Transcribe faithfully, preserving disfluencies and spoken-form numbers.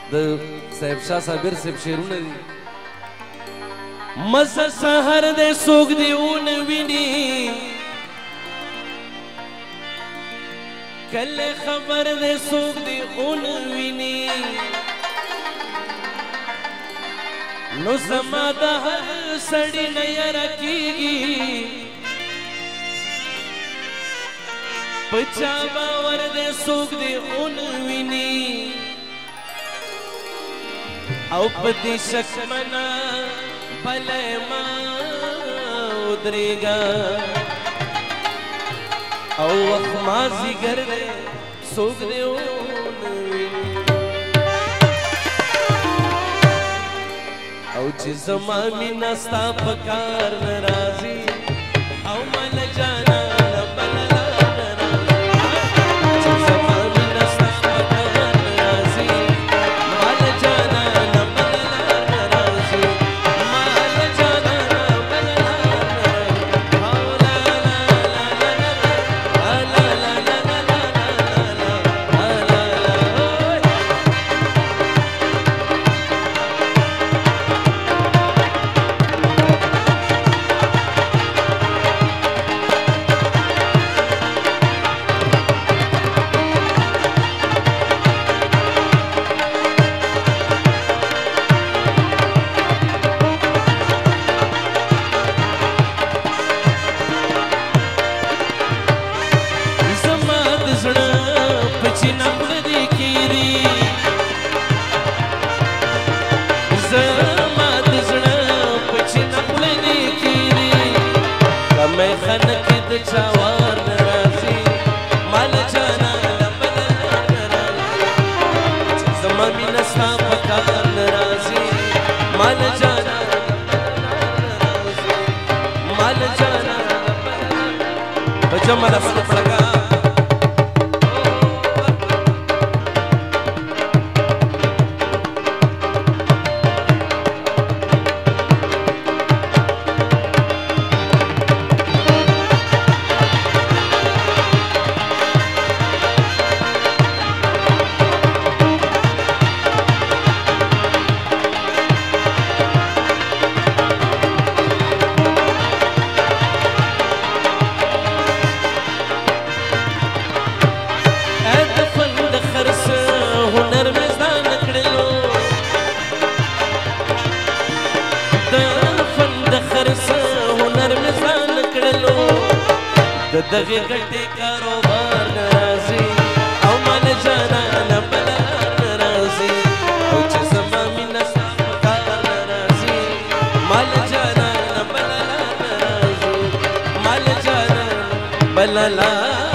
د صاحب شاه صابر صاحب شعرونه دي مزه سحر دې څوک دې ونه ویني کله خبر دې څوک دې ونه ویني نو زما د هر سړي نه یاره کېږي په چا باور دې څوک دې ونه ویني او په دې شک منا بله ما ودرېږه او وخت مازدیګر دی څوک دې ونه ویني او چې زما مینه ستا په کار نه راځي او مل جانا نه بله لار نه راځي چې زما مینه ستا په کار نه راځي مل جانا نه بله لار نه راځي مل جانا نه بله لار نه راځي او لا لا لا لا لا لا لا Jama la sana padaga دغه ګټې کاروبار ناراضي او مال جانا نه بله ناراضي او چې زما مینه ستا په کار ناراضي مال جانا نه بله ناراضي مال جانا بله